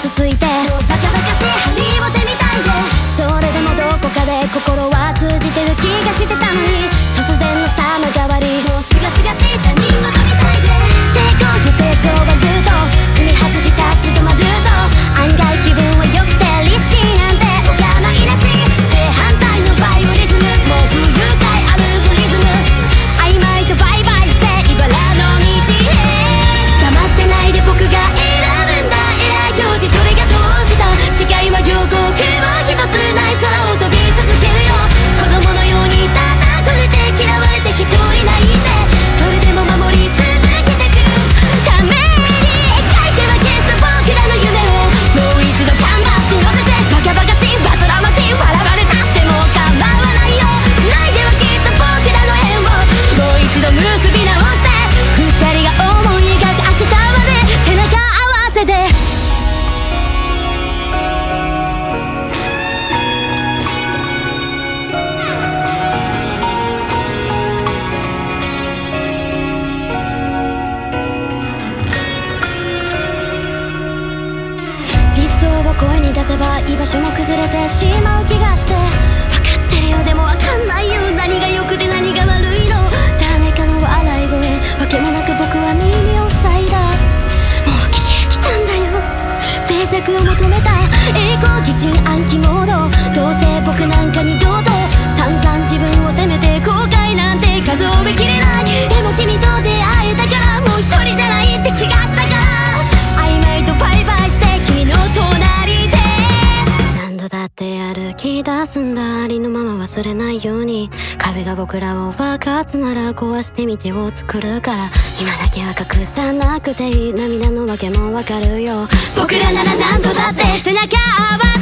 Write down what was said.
ついてバカバカしいハリーを手みたいで、それでもどこかで心は通じてる気がしてたのに、突然の様変わり、もうすがすがしい他人事みたいで、成功予定帳はルート踏み外した立ち止まると、案外気分は良くてリスキーなんてお構いなし、正反対のバイオリズム、もう不愉快アルゴリズム、曖昧とバイバイして茨の道へ、黙ってないで僕が選ぶんだ偉い表示、それがどうした視界は両国を一つない空を飛び続けるよ、子供のように叩かれて嫌われて一人泣いて、それでも守り続けてく紙に書いては消した僕らの夢をもう一度キャンバスに乗せて、バカバカしい煩わしい笑われたっても構わないよ、繋いではきっと僕らの縁をもう一度結び直して、二人が思い描く明日まで背中合わせで、理想を声に出せば居場所も崩れてしまう気がして、分かってるよでも分かんないよ、何が良くて何が悪いの、誰かの笑い声わけもなく僕は耳を塞いだ、もう聞き飽きたんだよ静寂を求めた栄光疑心暗鬼モード、どうせ僕なんか二度と散々自分を責めて後悔なんて数えきれない、でも君と出会えたからもう一人じゃないって気がしたから、曖昧とバイバイして君の隣で何度だって歩き出すんだ、ありのまま忘れないように、壁が僕らを分かつなら壊して道を作るから、今だけは隠さなくていい、涙のわけもわかるよ、僕らなら何度だって背中合わせ